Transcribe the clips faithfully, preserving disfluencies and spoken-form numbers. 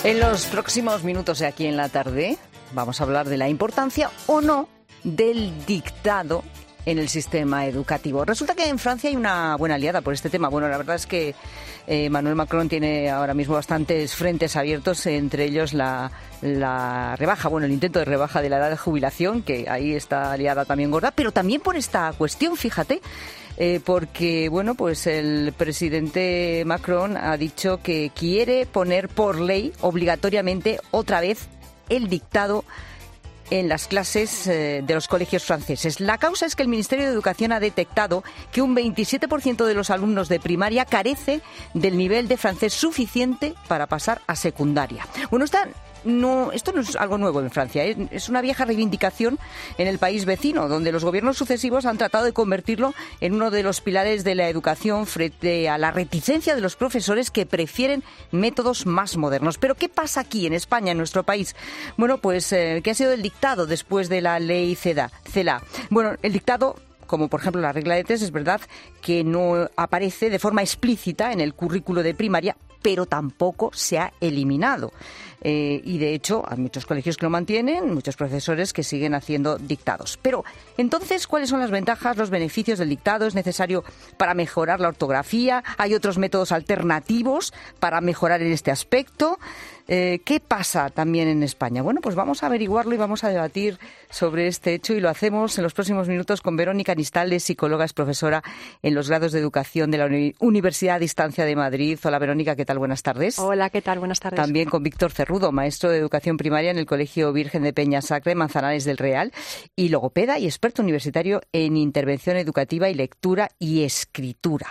En los próximos minutos de Aquí en la Tarde vamos a hablar de la importancia o no del dictado en el sistema educativo. Resulta que en Francia hay una buena aliada por este tema. Bueno, la verdad es que eh, Emmanuel Macron tiene ahora mismo bastantes frentes abiertos, entre ellos la, la rebaja, bueno, el intento de rebaja de la edad de jubilación, que ahí está aliada también gorda, pero también por esta cuestión, fíjate, eh, porque, bueno, pues el presidente Macron ha dicho que quiere poner por ley obligatoriamente otra vez el dictado en las clases eh, de los colegios franceses. La causa es que el Ministerio de Educación ha detectado que un veintisiete por ciento de los alumnos de primaria carece del nivel de francés suficiente para pasar a secundaria. Bueno, está, no, esto no es algo nuevo en Francia, ¿eh? Es una vieja reivindicación en el país vecino, donde los gobiernos sucesivos han tratado de convertirlo en uno de los pilares de la educación frente a la reticencia de los profesores que prefieren métodos más modernos. Pero ¿qué pasa aquí en España, en nuestro país? Bueno, pues eh, ¿qué ha sido el dictado después de la ley CELA? Bueno, el dictado, como por ejemplo la regla de tres, es verdad que no aparece de forma explícita en el currículo de primaria, pero tampoco se ha eliminado. Eh, y de hecho hay muchos colegios que lo mantienen, muchos profesores que siguen haciendo dictados. Pero entonces, ¿cuáles son las ventajas, los beneficios del dictado? ¿Es necesario para mejorar la ortografía? ¿Hay otros métodos alternativos para mejorar en este aspecto? Eh, ¿Qué pasa también en España? Bueno, pues vamos a averiguarlo y vamos a debatir sobre este hecho, y lo hacemos en los próximos minutos con Verónica Nistales, psicóloga, es profesora en los grados de educación de la Uni- Universidad a Distancia de Madrid. Hola Verónica, ¿qué tal? Buenas tardes. Hola, ¿qué tal? Buenas tardes. También con Víctor Cerrudo, maestro de educación primaria en el Colegio Virgen de Peñasacre, Manzanares del Real, y logopeda y experto universitario en intervención educativa y lectura y escritura.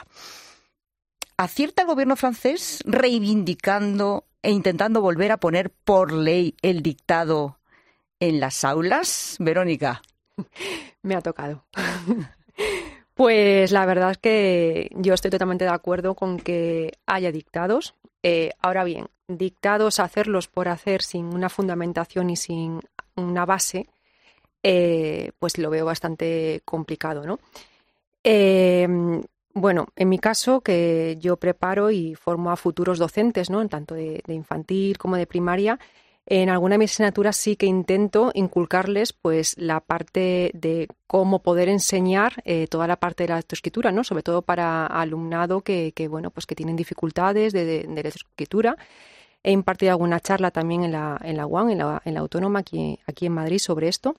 ¿Acierta el gobierno francés reivindicando e intentando volver a poner por ley el dictado en las aulas? Verónica. Me ha tocado. Pues la verdad es que yo estoy totalmente de acuerdo con que haya dictados. Eh, ahora bien, dictados, hacerlos por hacer sin una fundamentación y sin una base, eh, pues lo veo bastante complicado, ¿no? Eh, Bueno, en mi caso, que yo preparo y formo a futuros docentes, ¿no? Tanto de, de infantil como de primaria, en alguna de mis asignaturas sí que intento inculcarles pues la parte de cómo poder enseñar eh, toda la parte de la lectoescritura, ¿no? Sobre todo para alumnado que, que bueno, pues que tienen dificultades de, de, de lectoescritura. He impartido alguna charla también en la, en la U A M, en la, en la Autónoma, aquí, aquí en Madrid, sobre esto.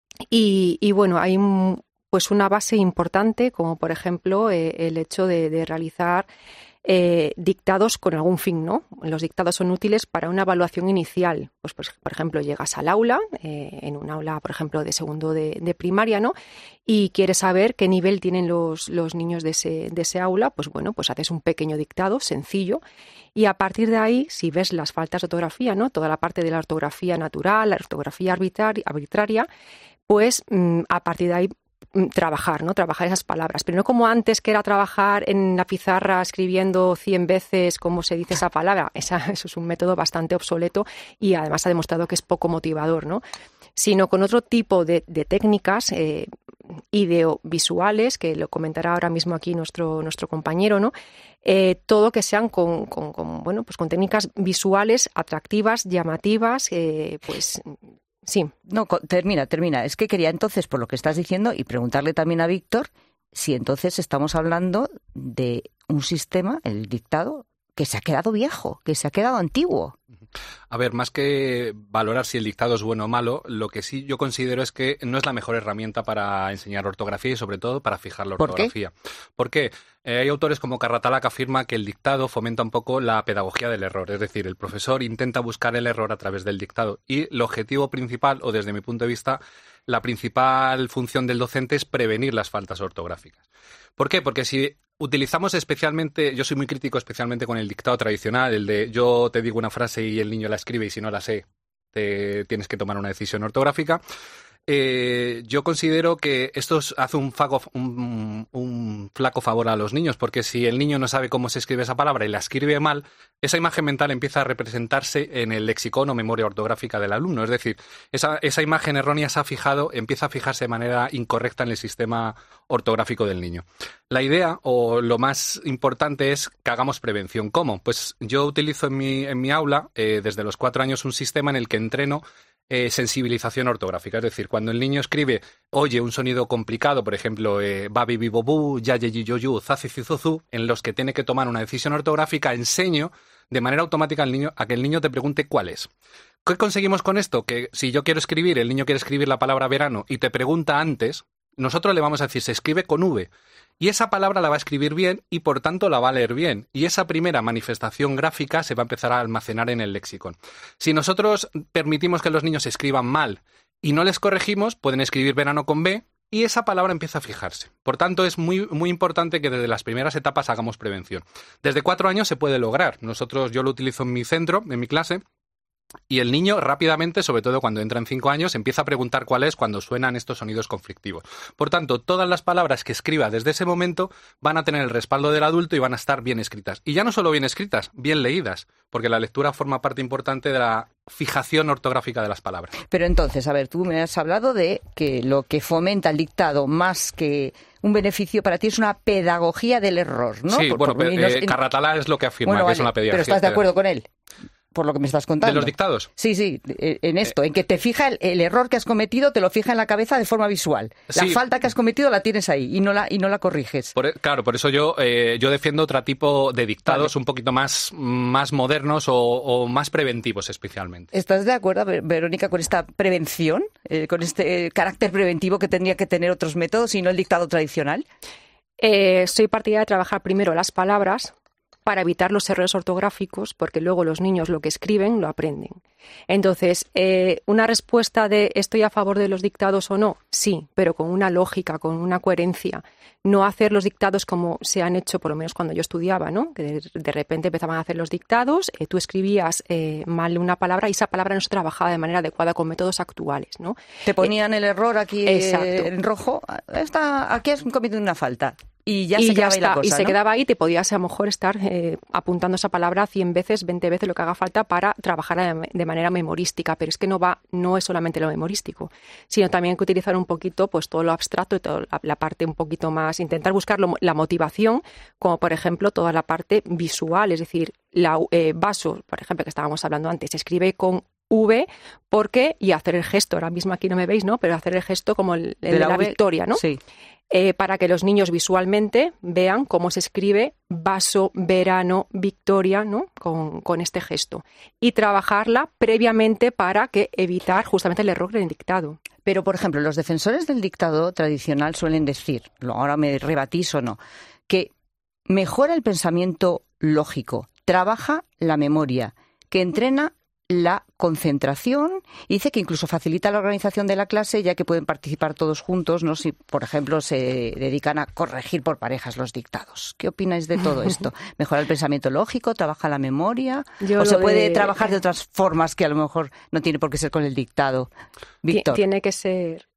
Y, y bueno, hay un, pues una base importante, como por ejemplo eh, el hecho de, de realizar eh, dictados con algún fin, ¿no? Los dictados son útiles para una evaluación inicial. Pues, pues por ejemplo, llegas al aula, eh, en un aula, por ejemplo, de segundo de, de primaria, ¿no? Y quieres saber qué nivel tienen los, los niños de ese, de ese aula, pues bueno, pues haces un pequeño dictado sencillo. Y a partir de ahí, si ves las faltas de ortografía, ¿no? Toda la parte de la ortografía natural, la ortografía arbitraria, arbitraria pues mmm, a partir de ahí trabajar, ¿no? Trabajar esas palabras, pero no como antes, que era trabajar en la pizarra escribiendo cien veces cómo se dice esa palabra. Esa, eso es un método bastante obsoleto y además ha demostrado que es poco motivador, ¿no? Sino con otro tipo de, de técnicas eh, ideovisuales, que lo comentará ahora mismo aquí nuestro, nuestro compañero, ¿no? Eh, todo que sean con, con, con, bueno, pues con técnicas visuales atractivas, llamativas, eh, pues... Sí. No, termina, termina. Es que quería entonces, por lo que estás diciendo, y preguntarle también a Víctor, si entonces estamos hablando de un sistema, el dictado, que se ha quedado viejo, que se ha quedado antiguo. A ver, más que valorar si el dictado es bueno o malo, lo que sí yo considero es que no es la mejor herramienta para enseñar ortografía y sobre todo para fijar la ortografía. ¿Por qué? Porque eh, hay autores como Carratala que afirma que el dictado fomenta un poco la pedagogía del error, es decir, el profesor intenta buscar el error a través del dictado y el objetivo principal, o desde mi punto de vista, la principal función del docente es prevenir las faltas ortográficas. ¿Por qué? Porque si utilizamos especialmente, yo soy muy crítico especialmente con el dictado tradicional, el de yo te digo una frase y el niño la escribe y si no la sé, te tienes que tomar una decisión ortográfica. Eh, yo considero que esto hace un, fago, un, un flaco favor a los niños, porque si el niño no sabe cómo se escribe esa palabra y la escribe mal, esa imagen mental empieza a representarse en el lexicón o memoria ortográfica del alumno. Es decir, esa, esa imagen errónea se ha fijado, empieza a fijarse de manera incorrecta en el sistema ortográfico del niño. La idea, o lo más importante, es que hagamos prevención. ¿Cómo? Pues yo utilizo en mi, en mi aula, eh, desde los cuatro años, un sistema en el que entreno Eh, sensibilización ortográfica. Es decir, cuando el niño escribe, oye un sonido complicado, por ejemplo, eh, babi, bibo, bu, ya, ye, yo, yo, zazi, zizuzu, en los que tiene que tomar una decisión ortográfica, enseño de manera automática al niño a que el niño te pregunte cuál es. ¿Qué conseguimos con esto? Que si yo quiero escribir, el niño quiere escribir la palabra verano y te pregunta antes, nosotros le vamos a decir, se escribe con V. Y esa palabra la va a escribir bien y, por tanto, la va a leer bien. Y esa primera manifestación gráfica se va a empezar a almacenar en el lexicon. Si nosotros permitimos que los niños escriban mal y no les corregimos, pueden escribir verano con B y esa palabra empieza a fijarse. Por tanto, es muy, muy importante que desde las primeras etapas hagamos prevención. Desde cuatro años se puede lograr. Nosotros, yo lo utilizo en mi centro, en mi clase. Y el niño rápidamente, sobre todo cuando entra en cinco años, empieza a preguntar cuál es cuando suenan estos sonidos conflictivos. Por tanto, todas las palabras que escriba desde ese momento van a tener el respaldo del adulto y van a estar bien escritas. Y ya no solo bien escritas, bien leídas, porque la lectura forma parte importante de la fijación ortográfica de las palabras. Pero entonces, a ver, tú me has hablado de que lo que fomenta el dictado más que un beneficio para ti es una pedagogía del error, ¿no? Sí, por, bueno, por, eh, Carratalá es lo que afirma, bueno, que vale, es una pedagogía. Pero ¿estás de acuerdo con él? Por lo que me estás contando. ¿De los dictados? Sí, sí, en esto, en que te fija el, el error que has cometido, te lo fija en la cabeza de forma visual. La sí. falta que has cometido la tienes ahí y no la, y no la corriges. Por, claro, por eso yo, eh, yo defiendo otro tipo de dictados vale. un poquito más, más modernos o, o más preventivos especialmente. ¿Estás de acuerdo, Verónica, con esta prevención, eh, con este carácter preventivo que tendría que tener otros métodos y no el dictado tradicional? Eh, soy partidaria de trabajar primero las palabras para evitar los errores ortográficos, porque luego los niños lo que escriben lo aprenden. Entonces, eh, una respuesta de ¿estoy a favor de los dictados o no? Sí, pero con una lógica, con una coherencia. No hacer los dictados como se han hecho, por lo menos cuando yo estudiaba, ¿no? Que de, de repente empezaban a hacer los dictados, eh, tú escribías eh, mal una palabra y esa palabra no se trabajaba de manera adecuada con métodos actuales, ¿no? Te ponían eh, el error aquí eh, en rojo. Esta, aquí has cometido una falta. Y ya y se ya quedaba está, ahí la cosa, y se ¿no? quedaba ahí, te podías a lo mejor estar eh, apuntando esa palabra cien veces, veinte veces, lo que haga falta para trabajar de manera memorística, pero es que no va, no es solamente lo memorístico, sino también hay que utilizar un poquito pues todo lo abstracto y toda la, la parte un poquito más, intentar buscar lo, la motivación, como por ejemplo toda la parte visual, es decir, la eh, vaso, por ejemplo, que estábamos hablando antes, se escribe con V, porque, y hacer el gesto, ahora mismo aquí no me veis, ¿no? Pero hacer el gesto como el, el de, la, de la victoria, ¿no? Sí. Eh, para que los niños visualmente vean cómo se escribe vaso, verano, victoria, ¿no? Con, con este gesto. Y trabajarla previamente para que evitar justamente el error del dictado. Pero, por ejemplo, los defensores del dictado tradicional suelen decir, ahora me rebatís o no, que mejora el pensamiento lógico, trabaja la memoria, que entrena la concentración y dice que incluso facilita la organización de la clase, ya que pueden participar todos juntos, ¿no? Si, por ejemplo, se dedican a corregir por parejas los dictados. ¿Qué opináis de todo esto? ¿Mejora el pensamiento lógico? ¿Trabaja la memoria? Yo ¿O se puede de... trabajar de otras formas que a lo mejor no tiene por qué ser con el dictado? Víctor. Tiene que ser...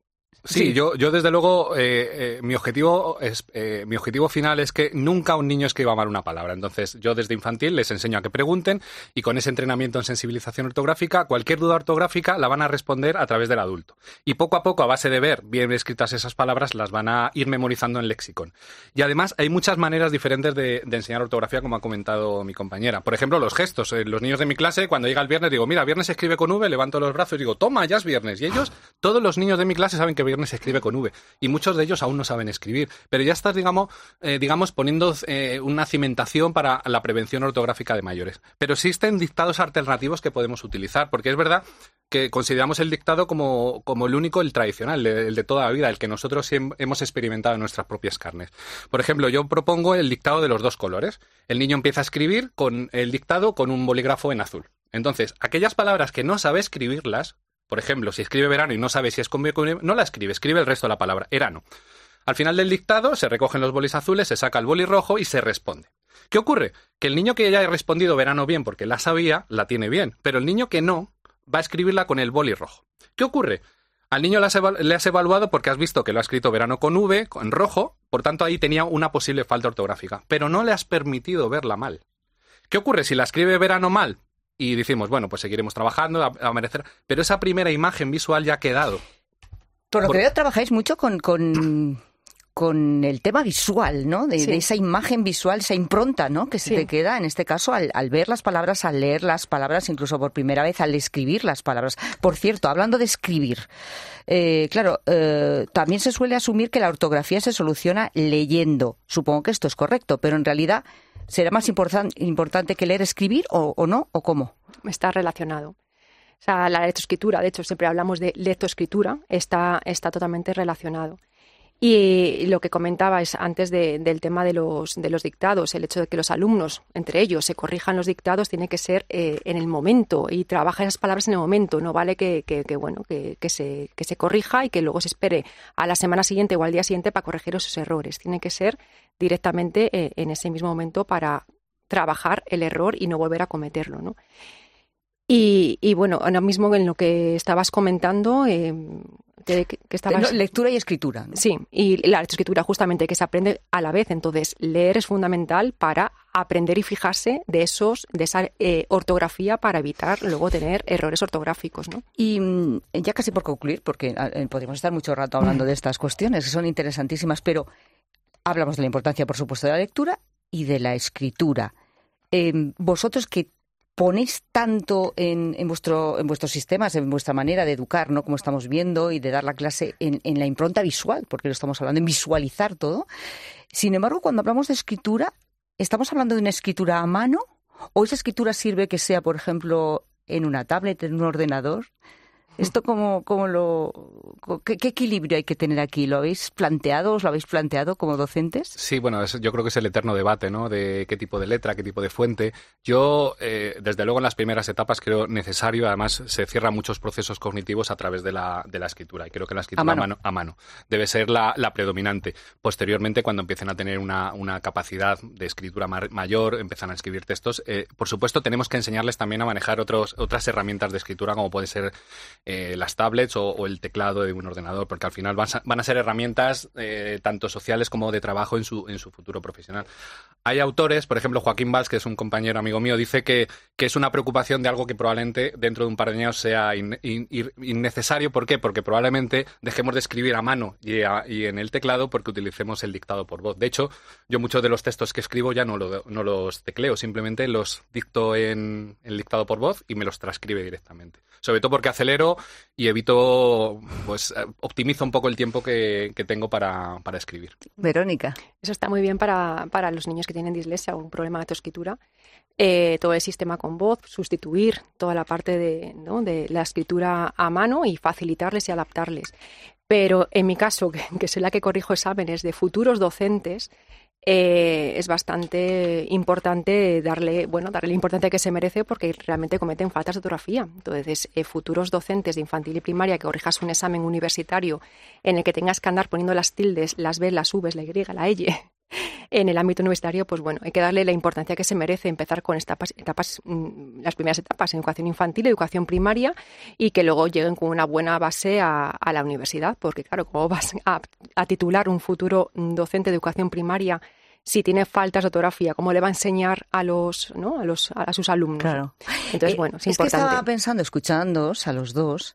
Sí, sí, yo, yo desde luego, eh, eh, mi objetivo es, eh, mi objetivo final es que nunca un niño escriba mal una palabra. Entonces, yo desde infantil les enseño a que pregunten y con ese entrenamiento en sensibilización ortográfica, cualquier duda ortográfica la van a responder a través del adulto. Y poco a poco, a base de ver bien escritas esas palabras, las van a ir memorizando en lexicon. Y además, hay muchas maneras diferentes de, de enseñar ortografía, como ha comentado mi compañera. Por ejemplo, los gestos. Eh, los niños de mi clase, cuando llega el viernes, digo, mira, viernes se escribe con V, levanto los brazos y digo, toma, ya es viernes. Y ellos, todos los niños de mi clase saben que viernes se escribe con V y muchos de ellos aún no saben escribir, pero ya estás, digamos, eh, digamos poniendo eh, una cimentación para la prevención ortográfica de mayores. Pero existen dictados alternativos que podemos utilizar, porque es verdad que consideramos el dictado como, como el único, el tradicional, el de toda la vida, el que nosotros hemos experimentado en nuestras propias carnes. Por ejemplo, yo propongo el dictado de los dos colores. El niño empieza a escribir con el dictado con un bolígrafo en azul. Entonces, aquellas palabras que no sabe escribirlas, por ejemplo, si escribe verano y no sabe si es con B o con B, no la escribe, escribe el resto de la palabra, erano. Al final del dictado se recogen los bolis azules, se saca el boli rojo y se responde. ¿Qué ocurre? Que el niño que ya ha respondido verano bien porque la sabía, la tiene bien, pero el niño que no, va a escribirla con el boli rojo. ¿Qué ocurre? Al niño le has, le has evaluado porque has visto que lo ha escrito verano con V, en rojo, por tanto ahí tenía una posible falta ortográfica, pero no le has permitido verla mal. ¿Qué ocurre si la escribe verano mal? Y decimos, bueno, pues seguiremos trabajando, a, a merecer, pero esa primera imagen visual ya ha quedado. Por lo por... que veo, trabajáis mucho con... con... con el tema visual, ¿no? De, sí. de esa imagen visual, esa impronta, ¿no? Que se sí. te queda, en este caso, al, al ver las palabras, al leer las palabras, incluso por primera vez al escribir las palabras. Por cierto, hablando de escribir, eh, claro, eh, también se suele asumir que la ortografía se soluciona leyendo. Supongo que esto es correcto, pero en realidad, ¿será más importan, importante que leer escribir o, o no? ¿O cómo? Está relacionado. O sea, la lectoescritura, de hecho, siempre hablamos de lectoescritura, está, está totalmente relacionado. Y lo que comentabais antes de, del tema de los, de los dictados, el hecho de que los alumnos, entre ellos, se corrijan los dictados, tiene que ser eh, en el momento y trabaja esas palabras en el momento. No vale que, que, que bueno que, que, se, que se corrija y que luego se espere a la semana siguiente o al día siguiente para corregir esos errores. Tiene que ser directamente eh, en ese mismo momento para trabajar el error y no volver a cometerlo, ¿no? Y, y bueno, ahora mismo en lo que estabas comentando, eh, que, que estabas... lectura y escritura, ¿no? Sí, y la lectoescritura justamente que se aprende a la vez. Entonces, leer es fundamental para aprender y fijarse de esos de esa eh, ortografía para evitar luego tener errores ortográficos, ¿no? Y ya casi por concluir, porque eh, podríamos estar mucho rato hablando de estas cuestiones que son interesantísimas, pero hablamos de la importancia, por supuesto, de la lectura y de la escritura. Eh, vosotros que ponéis tanto en, en, vuestro, en vuestros sistemas, en vuestra manera de educar, ¿no? Como estamos viendo, y de dar la clase en, en la impronta visual, porque lo estamos hablando, en visualizar todo. Sin embargo, cuando hablamos de escritura, ¿estamos hablando de una escritura a mano? ¿O esa escritura sirve que sea, por ejemplo, en una tablet, en un ordenador? ¿Esto cómo, cómo lo, qué, qué equilibrio hay que tener aquí? ¿Lo habéis planteado? ¿Os lo habéis planteado como docentes? Sí, bueno, es, yo creo que es el eterno debate, ¿no? De qué tipo de letra, qué tipo de fuente. Yo, eh, desde luego, en las primeras etapas creo necesario, además se cierran muchos procesos cognitivos a través de la, de la escritura. Y creo que la escritura a mano, a mano, a mano debe ser la, la predominante. Posteriormente, cuando empiecen a tener una, una capacidad de escritura ma- mayor, empiezan a escribir textos, eh, por supuesto, tenemos que enseñarles también a manejar otros, otras herramientas de escritura, como puede ser Eh, las tablets o, o el teclado de un ordenador, porque al final van a, van a ser herramientas eh, tanto sociales como de trabajo en su, en su futuro profesional. Hay autores, por ejemplo, Joaquín Valls, que es un compañero amigo mío, dice que, que es una preocupación de algo que probablemente dentro de un par de años sea in, in, in, innecesario. ¿Por qué? Porque probablemente dejemos de escribir a mano y, a, y en el teclado porque utilicemos el dictado por voz. De hecho, yo muchos de los textos que escribo ya no, lo, no los tecleo, simplemente los dicto en el dictado por voz y me los transcribe directamente. Sobre todo porque acelero y evito, pues optimizo un poco el tiempo que, que tengo para, para escribir. Verónica. Eso está muy bien para, para los niños que tienen dislexia o un problema de autoescritura. Eh, todo el sistema con voz, sustituir toda la parte de, ¿no? de la escritura a mano y facilitarles y adaptarles. Pero en mi caso, que, que soy la que corrijo exámenes de futuros docentes, Eh, es bastante importante darle, bueno, darle la importancia que se merece porque realmente cometen faltas de ortografía. Entonces, eh, futuros docentes de infantil y primaria que corrijas un examen universitario en el que tengas que andar poniendo las tildes, las B, las V, la Y, la Y en el ámbito universitario, pues bueno, hay que darle la importancia que se merece, empezar con etapas, etapas las primeras etapas en educación infantil, educación primaria, y que luego lleguen con una buena base a, a la universidad, porque claro, ¿cómo vas a, a titular un futuro docente de educación primaria si tiene faltas de ortografía? ¿Cómo le va a enseñar a los, ¿no? a los a sus alumnos? Claro. Entonces, bueno, es, es importante. que estaba pensando, escuchándoos a los dos,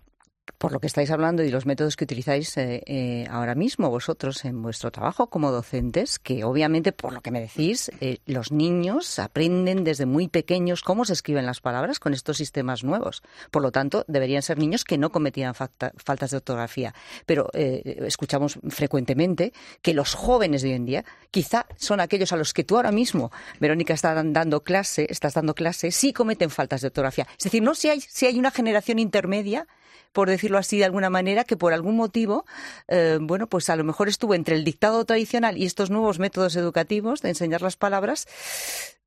por lo que estáis hablando y los métodos que utilizáis eh, eh, ahora mismo vosotros en vuestro trabajo como docentes, que obviamente, por lo que me decís, eh, los niños aprenden desde muy pequeños cómo se escriben las palabras con estos sistemas nuevos. Por lo tanto, deberían ser niños que no cometían falta, faltas de ortografía. Pero eh, escuchamos frecuentemente que los jóvenes de hoy en día quizá son aquellos a los que tú ahora mismo, Verónica, estás dando clase, estás dando clase, sí cometen faltas de ortografía. Es decir, no si hay, si hay una generación intermedia, por decirlo así de alguna manera, que por algún motivo, eh, bueno, pues a lo mejor estuvo entre el dictado tradicional y estos nuevos métodos educativos de enseñar las palabras,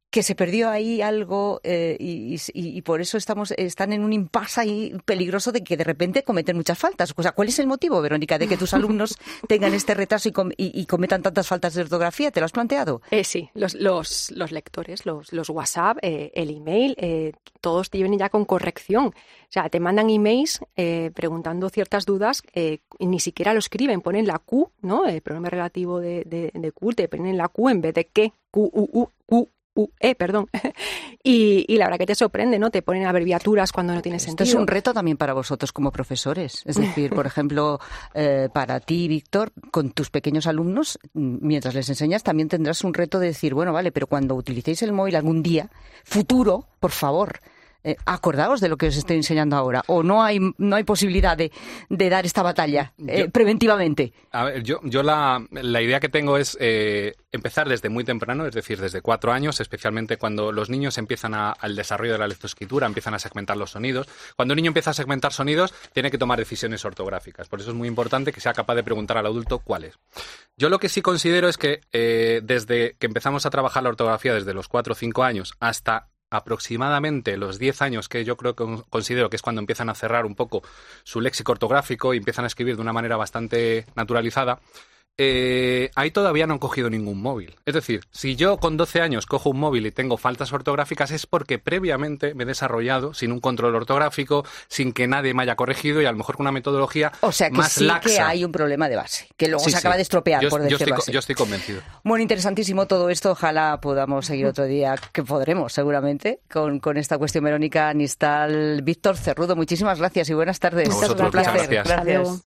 que se perdió ahí algo eh, y, y, y por eso estamos están en un impasse ahí peligroso de que de repente cometen muchas faltas. O sea, ¿cuál es el motivo, Verónica, de que tus alumnos tengan este retraso y, com y, y cometan tantas faltas de ortografía? ¿Te lo has planteado? Eh, sí, los, los, los lectores, los, los WhatsApp, eh, el email, eh, todos te vienen ya con corrección. O sea, te mandan emails eh, preguntando ciertas dudas eh, y ni siquiera lo escriben, ponen la Q, ¿no? El pronombre relativo de, de, de Q, te ponen la Q en vez de que, Q, U, U, Q. Eh, perdón. y, y la verdad que te sorprende, ¿no? Te ponen abreviaturas cuando no tiene sentido. Esto es un reto también para vosotros como profesores. Es decir, por ejemplo, eh, para ti, Víctor, con tus pequeños alumnos, mientras les enseñas, también tendrás un reto de decir, bueno, vale, pero cuando utilicéis el móvil algún día, futuro, por favor, Eh, acordaos de lo que os estoy enseñando ahora, o no hay no hay posibilidad de, de dar esta batalla eh, yo, preventivamente. A ver, yo, yo la, la idea que tengo es eh, empezar desde muy temprano, es decir, desde cuatro años, especialmente cuando los niños empiezan a, al desarrollo de la lectoescritura, empiezan a segmentar los sonidos. Cuando un niño empieza a segmentar sonidos, tiene que tomar decisiones ortográficas. Por eso es muy importante que sea capaz de preguntar al adulto cuáles. Yo lo que sí considero es que eh, desde que empezamos a trabajar la ortografía, desde los cuatro o cinco años hasta aproximadamente los diez años, que yo creo que considero que es cuando empiezan a cerrar un poco su léxico ortográfico y empiezan a escribir de una manera bastante naturalizada, eh, ahí todavía no han cogido ningún móvil. Es decir, si yo con doce años cojo un móvil y tengo faltas ortográficas es porque previamente me he desarrollado sin un control ortográfico, sin que nadie me haya corregido y a lo mejor con una metodología o sea que más sí laxa. Que hay un problema de base, que luego sí, se acaba sí. de estropear, yo, por decirlo yo estoy, así. Yo estoy convencido. Bueno, interesantísimo todo esto. Ojalá podamos seguir otro día, que podremos seguramente, con, con esta cuestión. Verónica Nistal, Víctor Cerrudo, muchísimas gracias y buenas tardes. A vosotros, Un placer. muchas gracias. Gracias.